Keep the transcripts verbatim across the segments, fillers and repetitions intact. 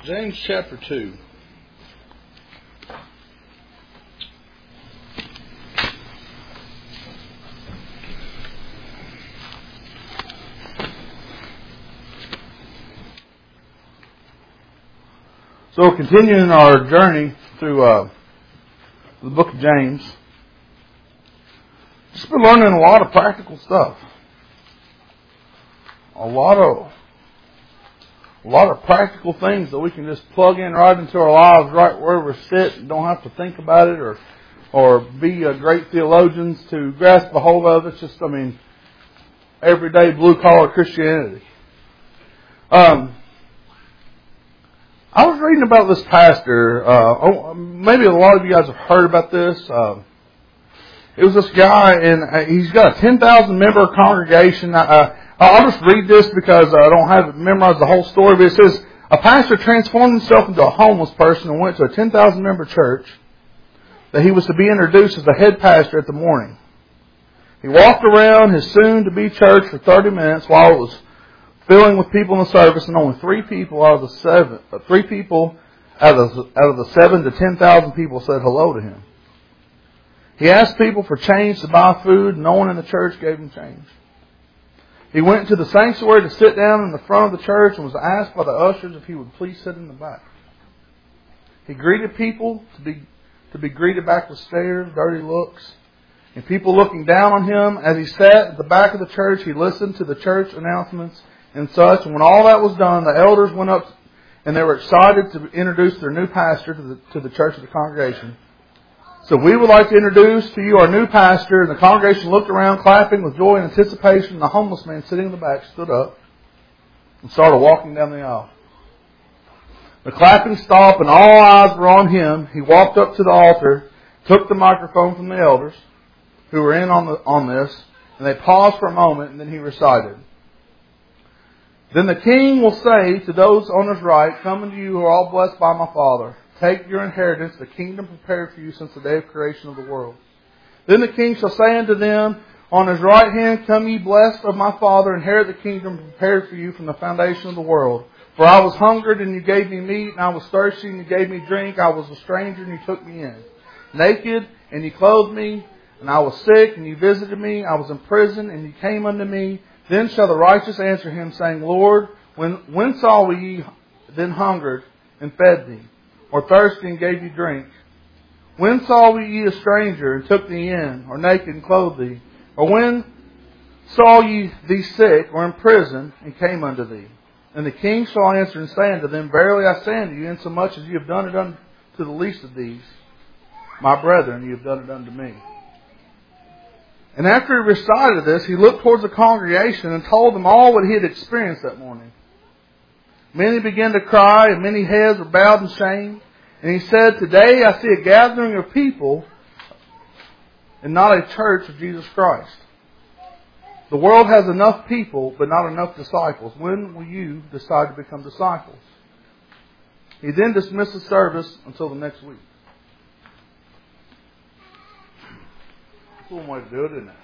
James chapter two. So we're continuing our journey through uh, the book of James. Just been learning a lot of practical stuff. A lot of a lot of practical things that we can just plug in right into our lives, right where we sit, and don't have to think about it or or be uh, great theologians to grasp a hold of. It's just, I mean, everyday blue collar Christianity. Um. I was reading about this pastor. Uh, oh, maybe a lot of you guys have heard about this. Uh, it was this guy, and he's got a ten thousand member congregation. Uh, I'll just read this because I don't have it memorized the whole story. But it says, a pastor transformed himself into a homeless person and went to a ten thousand member church that he was to be introduced as the head pastor at the morning. He walked around his soon-to-be church for thirty minutes while it was filling with people in the service, and only three people out of the seven, uh, three people out of the, out of the seven to ten thousand people said hello to him. He asked people for change to buy food, and no one in the church gave him change. He went to the sanctuary to sit down in the front of the church and was asked by the ushers if he would please sit in the back. He greeted people to be to be greeted back with stares, dirty looks, and people looking down on him. As he sat at the back of the church, he listened to the church announcements and such. And when all that was done, the elders went up and they were excited to introduce their new pastor to the, to the church of the congregation. So we would like to introduce to you our new pastor. And the congregation looked around, clapping with joy and anticipation. The homeless man sitting in the back stood up and started walking down the aisle. The clapping stopped and all eyes were on him. He walked up to the altar, took the microphone from the elders who were in on the, on this, and they paused for a moment, and then he recited, "Then the king will say to those on his right, 'Come unto you who are all blessed by my Father. Take your inheritance, the kingdom prepared for you since the day of creation of the world. Then the king shall say unto them on his right hand, Come ye blessed of my Father, inherit the kingdom prepared for you from the foundation of the world. For I was hungered, and you gave me meat, and I was thirsty, and you gave me drink. I was a stranger, and you took me in. Naked, and you clothed me, and I was sick, and you visited me. I was in prison, and you came unto me. Then shall the righteous answer him, saying, Lord, when, when saw we ye then hungered, and fed thee, or thirsty, and gave you drink? When saw we ye a stranger, and took thee in, or naked, and clothed thee? Or when saw ye thee sick, or in prison, and came unto thee? And the king shall answer and say unto them, Verily I say unto you, insomuch as you have done it unto the least of these, my brethren, you have done it unto me. And after he recited this, he looked towards the congregation and told them all what he had experienced that morning. Many began to cry, and many heads were bowed in shame. And he said, Today I see a gathering of people, and not a church of Jesus Christ. The world has enough people, but not enough disciples. When will you decide to become disciples? He then dismissed the service until the next week. Cool way to do it, isn't it?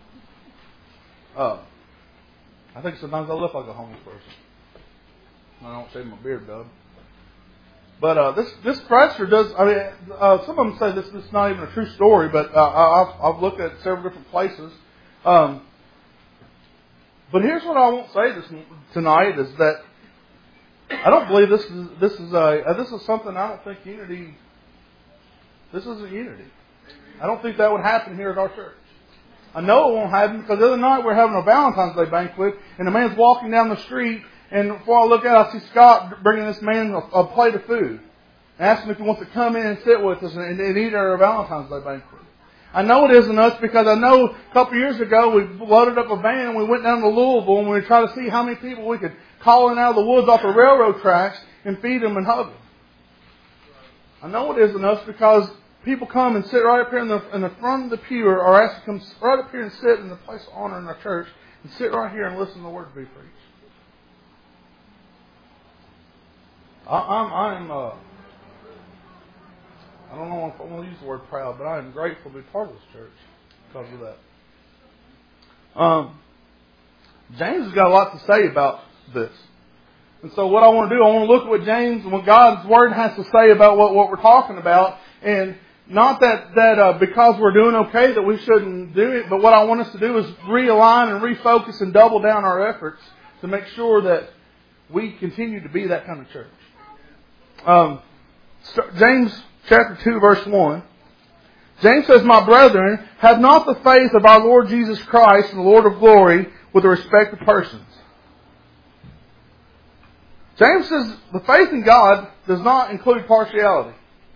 Uh, I think sometimes I look like a homeless person. I don't shave my beard, though. But uh, this this pastor does. I mean, uh, some of them say this, this is not even a true story, but uh, I've, I've looked at several different places. Um, but here's what I won't say this tonight: is that I don't believe this is this is a uh, this is something I don't think unity. This isn't unity. I don't think that would happen here at our church. I know it won't happen because the other night we're having a Valentine's Day banquet and the man's walking down the street, and before I look out, I see Scott bringing this man a, a plate of food and asking if he wants to come in and sit with us and, and eat at our Valentine's Day banquet. I know it isn't us because I know a couple of years ago we loaded up a van and we went down to Louisville and we tried to see how many people we could call in out of the woods off the railroad tracks and feed them and hug them. I know it isn't us because people come and sit right up here in the in the front of the pew, or ask to come right up here and sit in the place of honor in our church and sit right here and listen to the word be preached. I, I'm I'm uh, I don't know if I want to use the word proud, but I am grateful to be part of this church because of that. Um, James has got a lot to say about this. And so what I want to do, I want to look at what James and what God's Word has to say about what, what we're talking about. And not that, that uh, because we're doing okay that we shouldn't do it, but what I want us to do is realign and refocus and double down our efforts to make sure that we continue to be that kind of church. Um, James chapter two verse one. James says, "My brethren, have not the faith of our Lord Jesus Christ and the Lord of glory with the respect of persons." James says the faith in God does not include partiality.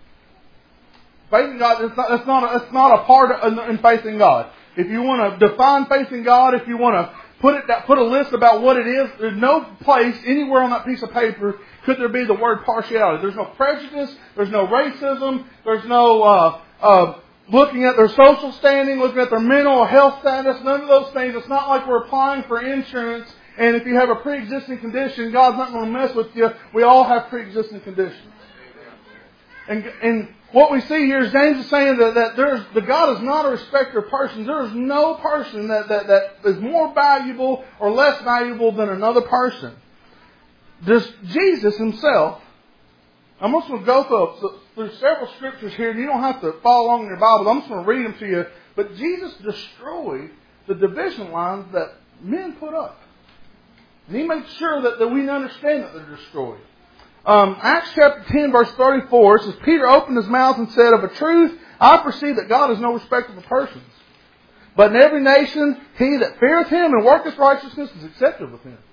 Faith in God, it's not, it's not, a, it's not a part of, in faith in God. If you want to define faith in God, if you want to put it, put a list about what it is, there's no place anywhere on that piece of paper could there be the word partiality. There's no prejudice. There's no racism. There's no uh, uh, looking at their social standing, looking at their mental health status. None of those things. It's not like we're applying for insurance. And if you have a pre-existing condition, God's not going to mess with you. We all have pre-existing conditions. And, and what we see here is James is saying that, that there's, the God is not a respecter of persons. There is no person that, that, that is more valuable or less valuable than another person. Just Jesus Himself. I'm just going to go through, through several scriptures here, and you don't have to follow along in your Bible. I'm just going to read them to you. But Jesus destroyed the division lines that men put up. And He makes sure that, that we understand that they're destroyed. Um, Acts chapter ten verse thirty-four says, "Peter opened his mouth and said, Of a truth, I perceive that God is no respecter of persons. But in every nation, he that feareth Him and worketh righteousness is accepted with Him."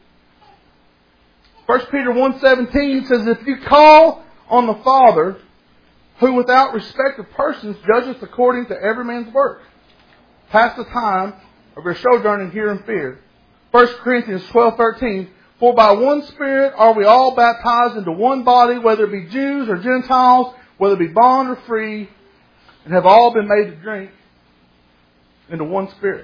First Peter one seventeen says, "If you call on the Father, who without respect of persons judgeth according to every man's work, pass the time of your sojourning here in fear." First Corinthians twelve thirteen, "For by one Spirit are we all baptized into one body, whether it be Jews or Gentiles, whether it be bond or free, and have all been made to drink into one Spirit."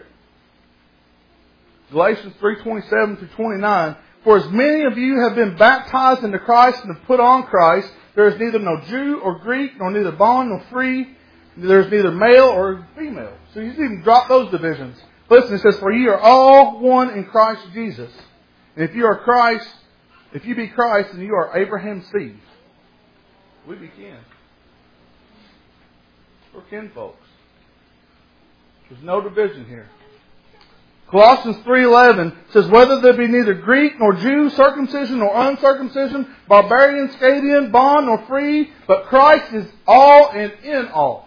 Galatians three twenty-seven through twenty-nine, "For as many of you have been baptized into Christ and have put on Christ, there is neither no Jew or Greek, nor neither bond nor free, there is neither male or female." So He's even dropped those divisions. Listen, it says, "For ye are all one in Christ Jesus. And if you are Christ, if you be Christ, then you are Abraham's seed." We be kin. We're kin folks. There's no division here. Colossians three eleven says, "Whether there be neither Greek nor Jew, circumcision nor uncircumcision, barbarian, Scythian, bond nor free, but Christ is all and in all."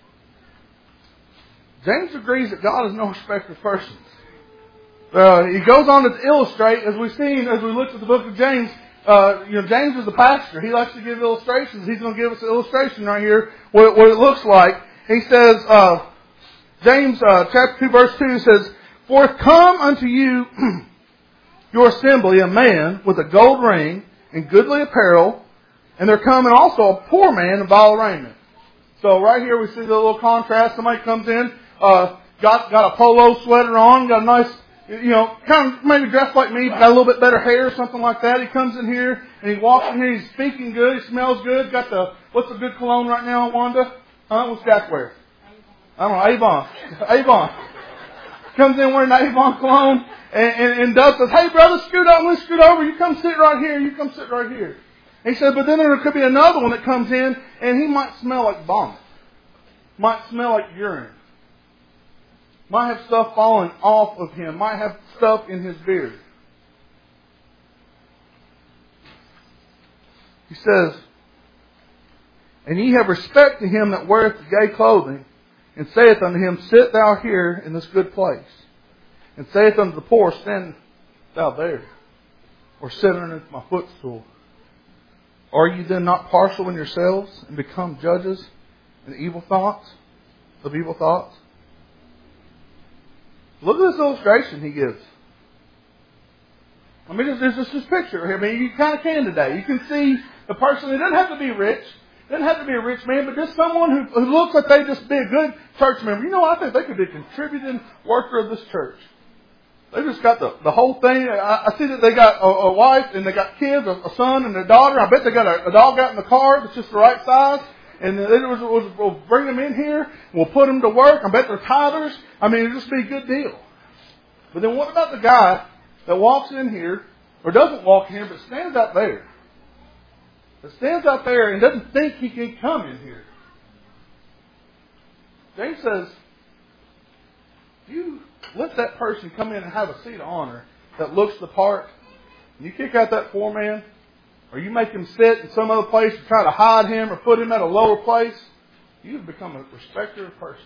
James agrees that God is no respecter of persons. Uh, he goes on to illustrate, as we've seen, as we looked at the book of James. Uh, you know, James is the pastor. He likes to give illustrations. He's going to give us an illustration right here, what, what it looks like. He says, uh, James uh, chapter two, verse two says, "Forth come unto you your assembly a man with a gold ring and goodly apparel, and there coming also a poor man in vile raiment." So right here we see the little contrast. Somebody comes in, uh, got got a polo sweater on, got a nice, you know, kind of maybe dressed like me, but got a little bit better hair or something like that. He comes in here and he walks in here. He's speaking good. He smells good. Got the, what's the good cologne right now, Wanda? Huh? What's Jack wear? I don't know. Avon. Avon. Comes in wearing the Avon cologne, and, and, and Doug says, "Hey brother, scoot up. Let's scoot over. You come sit right here. You come sit right here." He said, but then there could be another one that comes in, and he might smell like vomit. Might smell like urine. Might have stuff falling off of him. Might have stuff in his beard. He says, "And ye have respect to him that weareth the gay clothing, and saith unto him, Sit thou here in this good place. And saith unto the poor, Stand thou there, or sit underneath my footstool. Are you then not partial in yourselves, and become judges in evil thoughts, of evil thoughts?" Look at this illustration he gives. I mean, there's just this picture here. I mean, you kind of can today. You can see the person. It doesn't have to be rich. It doesn't have to be a rich man, but just someone who, who looks like they just be a good church member. You know, I think they could be a contributing worker of this church. They just got the, the whole thing. I, I see that they got a, a wife and they got kids, a, a son and a daughter. I bet they got a, a dog out in the car that's just the right size. And they was, was, we'll bring them in here. We'll put them to work. I bet they're tithers. I mean, it'll just be a good deal. But then what about the guy that walks in here or doesn't walk in here, but stands out there, that stands out there and doesn't think he can come in here. James says, you let that person come in and have a seat of honor that looks the part, and you kick out that foreman, or you make him sit in some other place and try to hide him or put him at a lower place, you've become a respecter of person.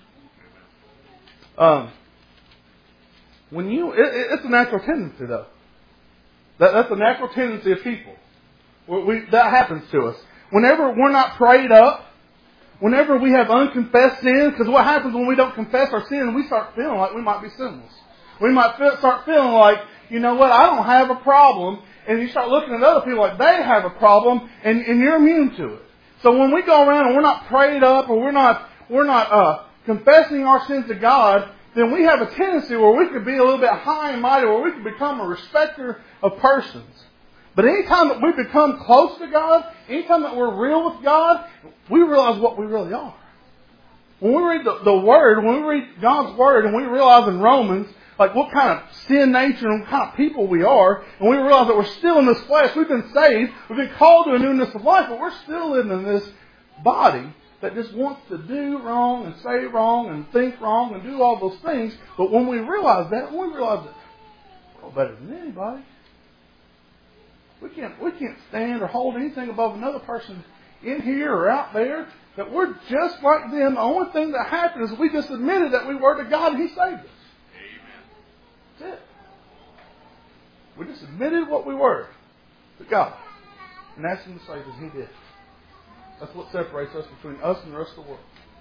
Um, when you, it, it's a natural tendency though. That, that's a natural tendency of people. We, we, that happens to us. Whenever we're not prayed up, whenever we have unconfessed sins, because what happens when we don't confess our sin, we start feeling like we might be sinless. We might feel, start feeling like, you know what, I don't have a problem. And you start looking at other people like they have a problem, and, and you're immune to it. So when we go around and we're not prayed up, or we're not we're not uh, confessing our sins to God, then we have a tendency where we could be a little bit high and mighty, where we could become a respecter of persons. But anytime that we become close to God, anytime that we're real with God, we realize what we really are. When we read the, the Word, when we read God's Word, and we realize in Romans, like what kind of sin nature and what kind of people we are, and we realize that we're still in this flesh. We've been saved, we've been called to a newness of life, but we're still living in this body that just wants to do wrong and say wrong and think wrong and do all those things. But when we realize that, when we realize that we're no better than anybody. We can't we can't stand or hold anything above another person in here or out there. That we're just like them. The only thing that happened is we just admitted that we were to God and He saved us. That's it. We just admitted what we were to God and asked Him to save us. He did. That's what separates us between us and the rest of the world.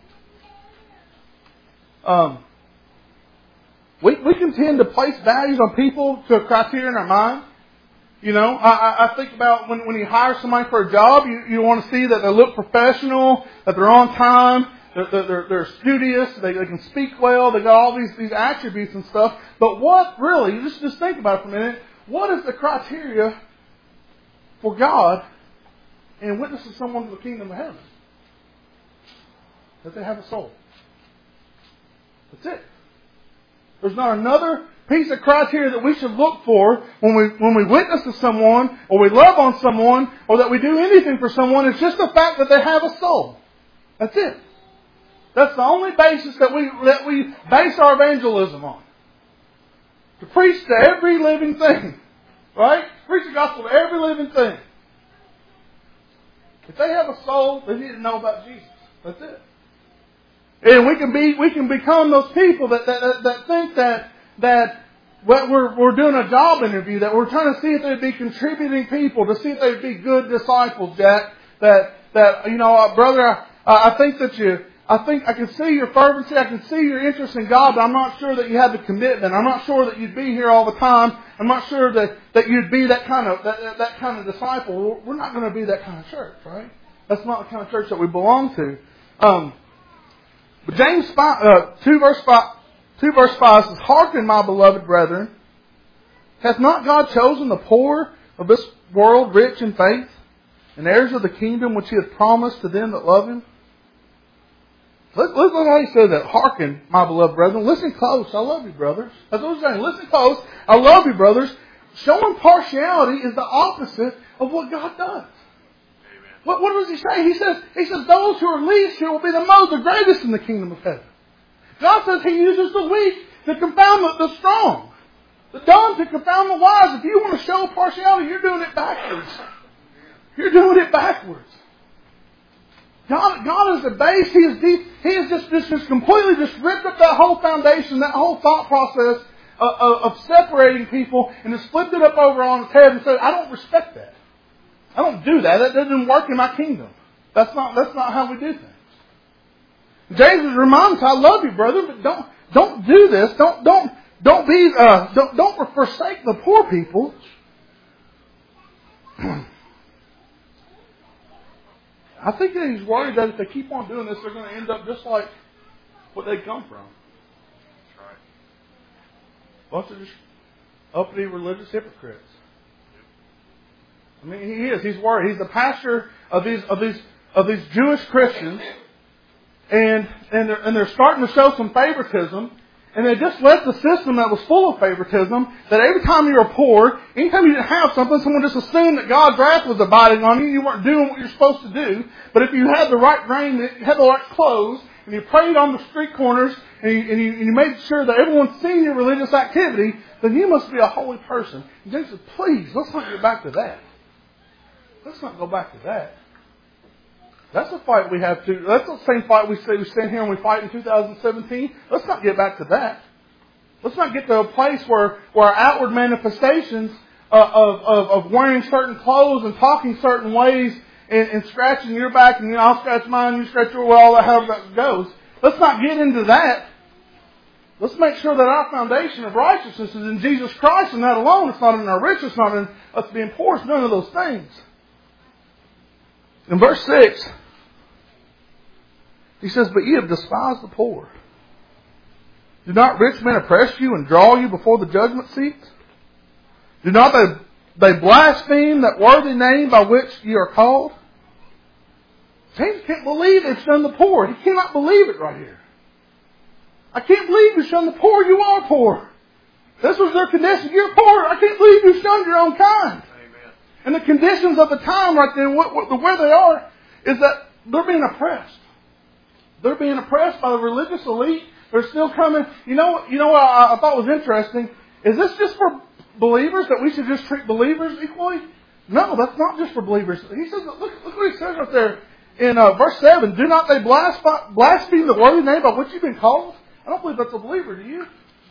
Um, we we can tend to place values on people to a criteria in our mind. You know, I, I think about when, when you hire somebody for a job, you, you want to see that they look professional, that they're on time, they're, they're, they're studious, they, they can speak well, they got all these, these attributes and stuff. But what really, just, just think about it for a minute, what is the criteria for God and witnessing someone to the kingdom of heaven? That they have a soul. That's it. There's not another piece of criteria that we should look for when we when we witness to someone, or we love on someone, or that we do anything for someone. It's just the fact that they have a soul. That's it. That's the only basis that we that we base our evangelism on. To preach to every living thing. Right? Preach the gospel to every living thing. If they have a soul, they need to know about Jesus. That's it. And we can be, we can become those people that that, that, that think that that we're we're doing a job interview, that we're trying to see if they'd be contributing people, to see if they'd be good disciples, Jack. That that you know, uh, brother, I, I think that you, I think I can see your fervency, I can see your interest in God, but I'm not sure that you have the commitment. I'm not sure that you'd be here all the time. I'm not sure that, that you'd be that kind of that that kind of disciple. We're not going to be that kind of church, right? That's not the kind of church that we belong to. Um, but James five, uh, two verse five. Two verse five says, "Hearken, my beloved brethren, hath not God chosen the poor of this world rich in faith, and heirs of the kingdom which He hath promised to them that love Him?" Look, look how He said that. Hearken, my beloved brethren. Listen close. I love you, brothers. That's what He's saying. Listen close. I love you, brothers. Showing partiality is the opposite of what God does. Amen. What, what does He say? He says, He says, those who are least here will be the most, the greatest in the kingdom of heaven. God says He uses the weak to confound the, the strong. The dumb to confound the wise. If you want to show partiality, you're doing it backwards. You're doing it backwards. God, God is the base. He is deep. He is just, just, just completely just ripped up that whole foundation, that whole thought process of, of, of separating people, and just flipped it up over on its head and said, I don't respect that. I don't do that. That doesn't work in my kingdom. That's not, that's not how we do things. James reminds us, I love you, brother, but don't don't do this. Don't don't don't be uh, don't don't forsake the poor people. I think that he's worried that if they keep on doing this, they're going to end up just like what they come from. That's right. Bunch of just uppity religious hypocrites. I mean, he is. He's worried. He's the pastor of these of these of these Jewish Christians. And and they're, and they're starting to show some favoritism. And they just left the system that was full of favoritism, that every time you were poor, anytime you didn't have something, someone just assumed that God's wrath was abiding on you, you weren't doing what you're supposed to do. But if you had the right raiment, you had the right clothes, and you prayed on the street corners, and you, and you, and you made sure that everyone's seen your religious activity, then you must be a holy person. And James said, please, let's not get back to that. Let's not go back to that. That's the fight we have to. That's the same fight we say we stand here and we fight in two thousand seventeen. Let's not get back to that. Let's not get to a place where, where our outward manifestations uh, of, of, of wearing certain clothes and talking certain ways and, and scratching your back and you know, I'll scratch mine, you scratch your, well, all that, however that goes. Let's not get into that. Let's make sure that our foundation of righteousness is in Jesus Christ and that alone. It's not in our riches, it's not in us being poor. It's none of those things. In verse six, he says, but ye have despised the poor. Do not rich men oppress you and draw you before the judgment seat? Do not they, they blaspheme that worthy name by which ye are called? James can't believe they've shunned the poor. He cannot believe it right here. I can't believe you shunned the poor. You are poor. This was their condition. You're poor. I can't believe you shunned your own kind. Amen. And the conditions of the time right there, what, what, where they are, is that they're being oppressed. They're being oppressed by the religious elite. They're still coming. You know, you know what I, I thought was interesting? Is this just for believers, that we should just treat believers equally? No, that's not just for believers. He says, look, look what he says right there in uh, verse seven. Do not they blaspheme, blaspheme the worthy name by which you've been called? I don't believe that's a believer, do you?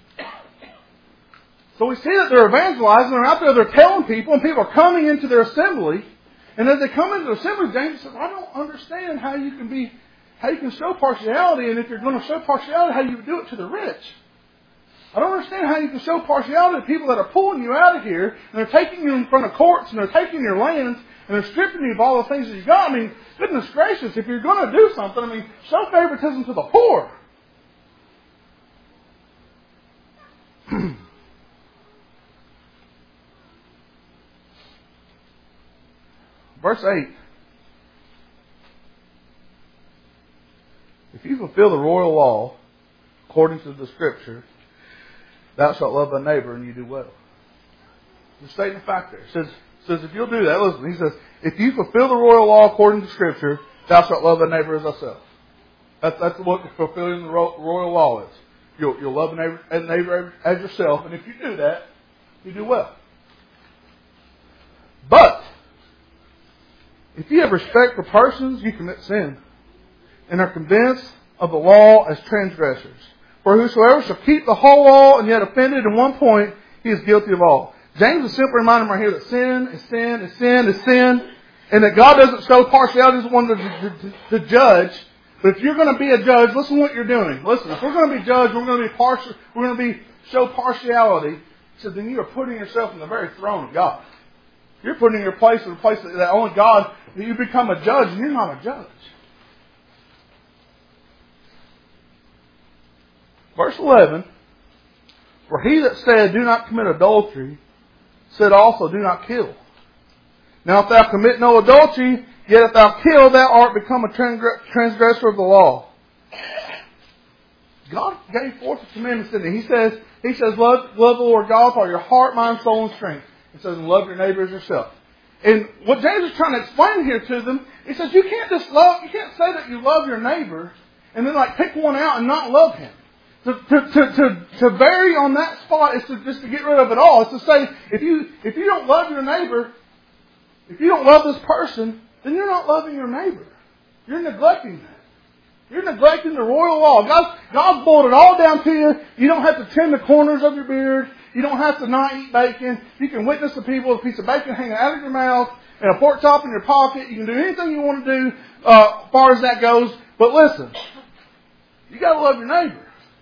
So we see that they're evangelizing. They're out there, they're telling people, and people are coming into their assembly. And as they come into the assembly, James says, I don't understand how you can be How you can show partiality, and if you're going to show partiality, how you do it to the rich. I don't understand how you can show partiality to people that are pulling you out of here, and they're taking you in front of courts, and they're taking your lands, and they're stripping you of all the things that you got. I mean, goodness gracious, if you're going to do something, I mean, show favoritism to the poor. Verse eight. If you fulfill the royal law, according to the Scripture, thou shalt love thy neighbor and you do well. The statement of fact there. It says, says if you'll do that, listen, he says, if you fulfill the royal law according to Scripture, thou shalt love thy neighbor as thyself. That's, that's what fulfilling the royal law is. You'll, you'll love a neighbor, a neighbor as yourself, and if you do that, you do well. But, if you have respect for persons, you commit sin, and are convinced of the law as transgressors. For whosoever shall keep the whole law and yet offended in one point, he is guilty of all. James is simply reminding them right here that sin is sin is sin is sin, and that God doesn't show partiality, doesn't want to, to, to judge. But if you're going to be a judge, listen to what you're doing. Listen, if we're going to be judged, we're going to be partial, we're going to be show partiality. He said, then you are putting yourself in the very throne of God. You're putting your place in a place that only God. You become a judge, and you're not a judge. Verse eleven, for he that said, do not commit adultery, said also, do not kill. Now if thou commit no adultery, yet if thou kill, thou art become a transgressor of the law. God gave forth the commandments in it. He says, He says, love, love the Lord God with all your heart, mind, soul, and strength. He says, and love your neighbor as yourself. And what James is trying to explain here to them, he says, you can't just love, you can't say that you love your neighbor and then like pick one out and not love him. To, to, to, to, to vary on that spot is to just to get rid of it all. It's to say, if you, if you don't love your neighbor, if you don't love this person, then you're not loving your neighbor. You're neglecting that. You're neglecting the royal law. God, God's boiled it all down to you. You don't have to trim the corners of your beard. You don't have to not eat bacon. You can witness to people with a piece of bacon hanging out of your mouth and a pork chop in your pocket. You can do anything you want to do uh, as far as that goes. But listen, you got to love your neighbor.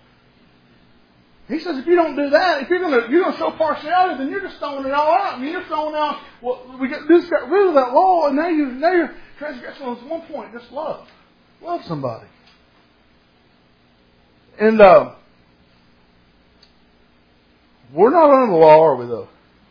He says if you don't do that, if you're going to you're going to show partiality, then you're just throwing it all out. I mean, you're throwing out. Well, we got, just got rid of that law, and now you now you're transgressing on one point. Just love, love somebody. And uh, we're not under the law, are we? Though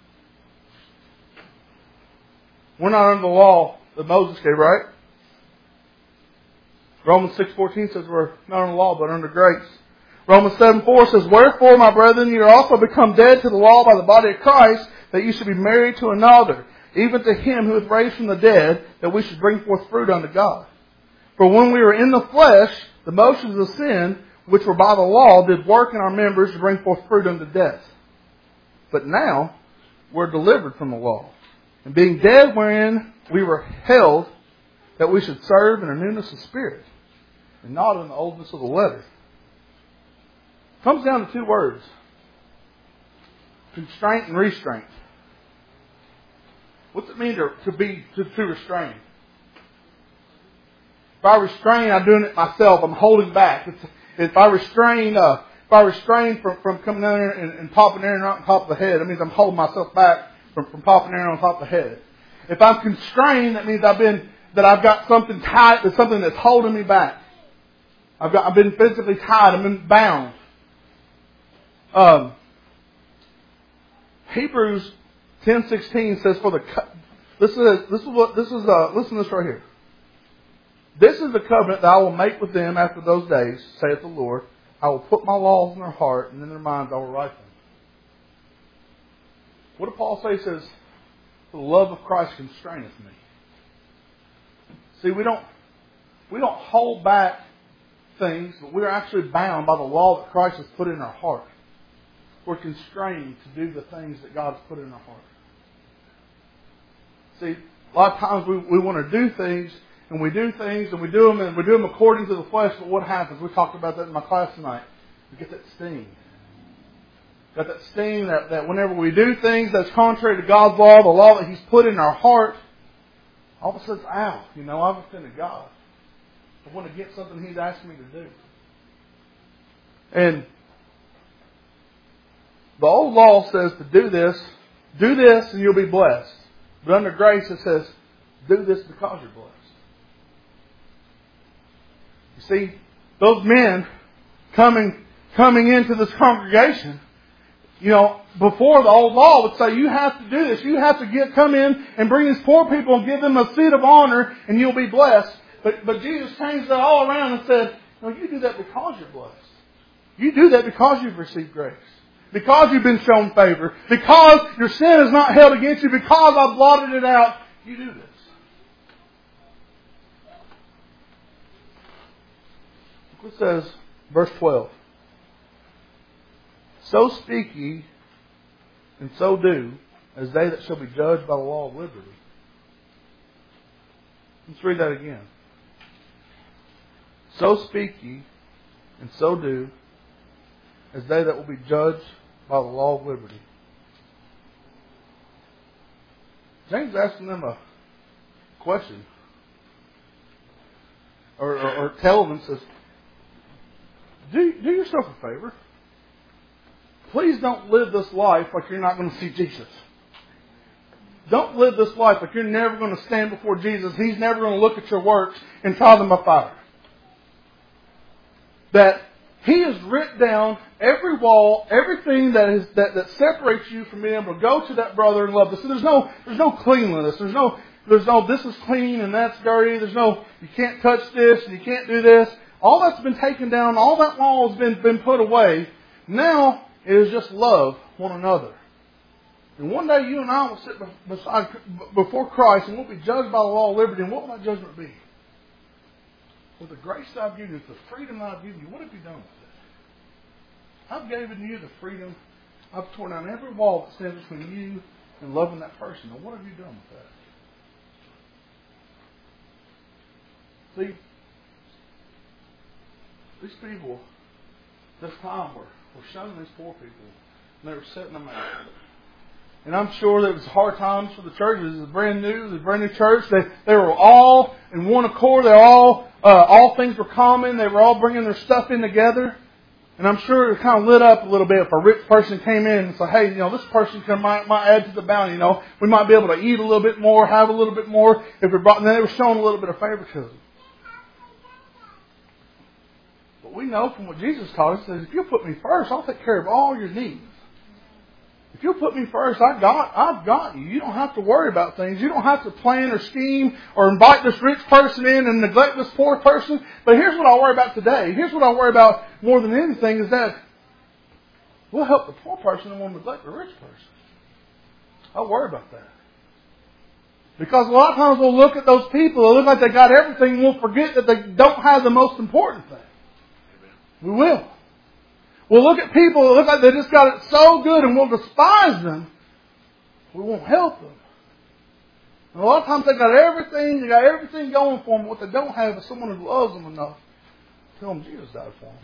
we're not under the law that Moses gave, right? Romans six fourteen says we're not under the law, but under grace. Romans seven four says, Wherefore, my brethren, ye are also become dead to the law by the body of Christ, that ye should be married to another, even to him who is raised from the dead, that we should bring forth fruit unto God. For when we were in the flesh, the motions of sin, which were by the law, did work in our members to bring forth fruit unto death. But now we're delivered from the law, and being dead wherein we were held, that we should serve in a newness of spirit, and not in the oldness of the letter. It comes down to two words: constraint and restraint. What's it mean to, to be to, to restrain? If I restrain, I'm doing it myself. I'm holding back. It's, if I restrain, uh, if I restrain from, from coming down there and, and popping air on top of the head, that means I'm holding myself back from, from popping air on top of the head. If I'm constrained, that means I've been that I've got something tight, there's something that's holding me back. I've got I've been physically tied. I've been bound. Um, Hebrews ten sixteen says, "For the this is this is what this is. Uh, listen to this right here. This is the covenant that I will make with them after those days, saith the Lord. I will put my laws in their heart, and in their minds I will write them." What did Paul say? He says, "The love of Christ constraineth me." See, we don't we don't hold back things, but we're actually bound by the law that Christ has put in our heart. We're constrained to do the things that God has put in our heart. See, a lot of times we, we want to do things, and we do things, and we do them, and we do them according to the flesh, but what happens? We talked about that in my class tonight. We get that sting. Got that sting that, that whenever we do things that's contrary to God's law, the law that He's put in our heart, all of a sudden, ow, you know, I've offended God. I want to get something He's asked me to do. And the old law says to do this, do this and you'll be blessed. But under grace it says, do this because you're blessed. You see, those men coming coming into this congregation, you know, before the old law would say, you have to do this. You have to get come in and bring these poor people and give them a seat of honor and you'll be blessed. But but Jesus changed that all around and said, no, you do that because you're blessed. You do that because you've received grace. Because you've been shown favor. Because your sin is not held against you. Because I've blotted it out. You do this. Look what it says, verse twelve. So speak ye, and so do, as they that shall be judged by the law of liberty. Let's read that again. So speak ye, and so do, as they that will be judged by the law of liberty. James is asking them a question. Or, or, or telling them, says, do, do yourself a favor. Please don't live this life like you're not going to see Jesus. Don't live this life like you're never going to stand before Jesus. He's never going to look at your works and try them by fire. That He has written down every wall, everything that is that, that separates you from being able to go to that brother and love this. So there's no there's no cleanliness. There's no there's no this is clean and that's dirty. There's no you can't touch this and you can't do this. All that's been taken down. All that law has been been put away. Now it is just love one another. And one day you and I will sit beside before Christ and we'll be judged by the law of liberty. And what will that judgment be? With the grace that I've given you, the freedom that I've given you, what have you done with it? I've given you the freedom. I've torn down every wall that stands between you and loving that person. Now, what have you done with that? See, these people, this time were, were shunning these poor people, and they were setting them out. And I'm sure that it was hard times for the church. It was a brand new, it was a brand new church. They they were all in one accord. They were all uh, all things were common. They were all bringing their stuff in together. And I'm sure it kind of lit up a little bit if a rich person came in and said, "Hey, you know, this person can might might add to the bounty. You know, we might be able to eat a little bit more, have a little bit more if we brought." And then they were showing a little bit of favoritism. But we know from what Jesus taught us that if you put me first, I'll take care of all your needs. If you'll put me first, I got, I've got you. You don't have to worry about things. You don't have to plan or scheme or invite this rich person in and neglect this poor person. But here's what I worry about today. Here's what I worry about more than anything is that we'll help the poor person and we'll neglect the rich person. I worry about that. Because a lot of times we'll look at those people, they look like they got everything, and we'll forget that they don't have the most important thing. We will. We'll look at people that look like they just got it so good and we'll despise them. We won't help them. And a lot of times they got everything, they got everything going for them. What they don't have is someone who loves them enough to tell them Jesus died for them.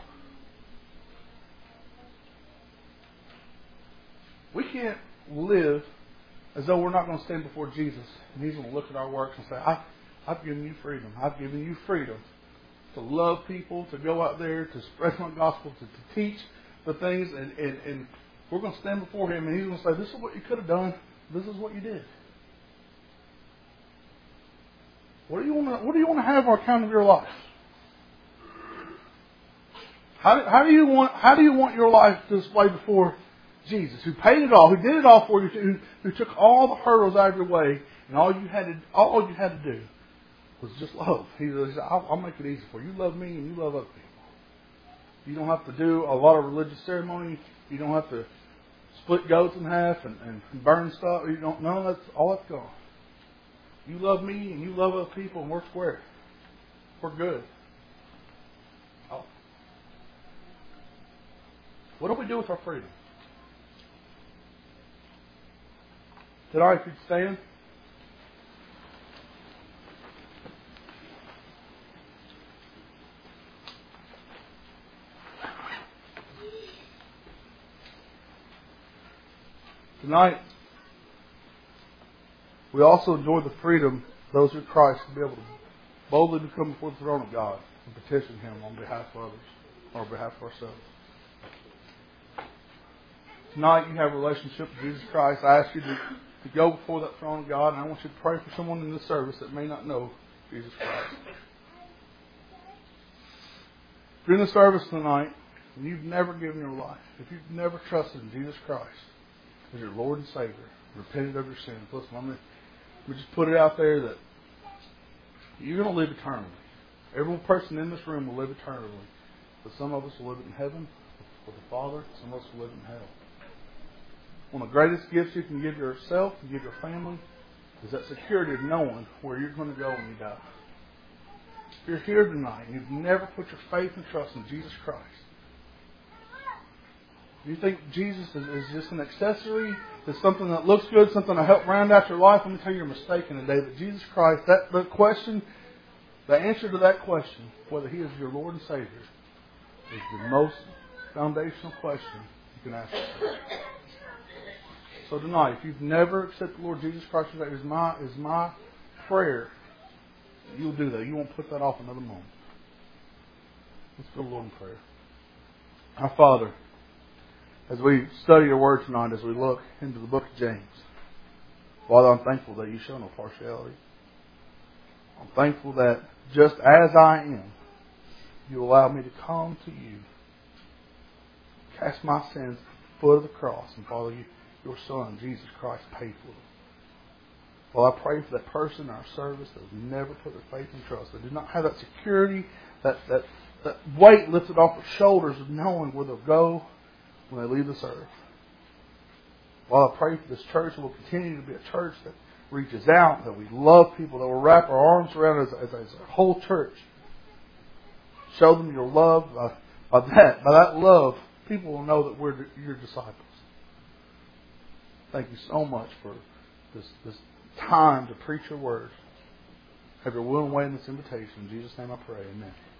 We can't live as though we're not going to stand before Jesus and He's going to look at our works and say, I, I've given you freedom. I've given you freedom to love people, to go out there, to spread my gospel, to, to teach the things. And, and, and we're going to stand before Him and He's going to say, this is what you could have done. This is what you did. What do you want to, what do you want to have our account of your life? How, how do you want, how do you want your life to display before Jesus, who paid it all, who did it all for you, who, who took all the hurdles out of your way, and all you had to, all you had to do was just love. He said, I'll, I'll make it easy for you. You love me and you love other people. You don't have to do a lot of religious ceremony. You don't have to split goats in half and, and burn stuff. You don't. No, that's all that's gone. You love me and you love other people, and we're square. We're good. Oh. What do we do with our freedom? Tonight, if you'd stand. Tonight, we also enjoy the freedom, those who are Christ, to be able to boldly come before the throne of God and petition Him on behalf of others, or on behalf of ourselves. Tonight, you have a relationship with Jesus Christ. I ask you to to go before that throne of God, and I want you to pray for someone in this service that may not know Jesus Christ. If you're in the service tonight and you've never given your life, if you've never trusted in Jesus Christ as your Lord and Savior, repented of your sins, listen, let me, let me just put it out there that you're going to live eternally. Every person in this room will live eternally. But some of us will live in heaven with the Father, some of us will live in hell. One of the greatest gifts you can give yourself and give your family is that security of knowing where you're going to go when you die. If you're here tonight and you've never put your faith and trust in Jesus Christ, do you think Jesus is, is just an accessory? Is something that looks good, something to help round out your life? Let me tell you, you're mistaken today. That Jesus Christ, that the question, the answer to that question, whether He is your Lord and Savior, is the most foundational question you can ask yourself. So tonight, if you've never accepted the Lord Jesus Christ, that is my, is my prayer. You'll do that. You won't put that off another moment. Let's go to the Lord in prayer. Our Father, as we study your word tonight, as we look into the book of James, Father, I'm thankful that you show no partiality. I'm thankful that just as I am, you allow me to come to you, cast my sins at the foot of the cross, and Father, you your Son, Jesus Christ, paid for them. Well, I pray for that person in our service that has never put their faith and trust, that did not have that security, that, that, that weight lifted off their shoulders of knowing where they'll go when they leave this earth. Well, I pray for this church that will continue to be a church that reaches out, that we love people, that will wrap our arms around as, as, as a whole church. Show them your love. By, by that, by that love, people will know that we're your disciples. Thank you so much for this, this time to preach your word. Have your will and way in this invitation. In Jesus' name I pray. Amen.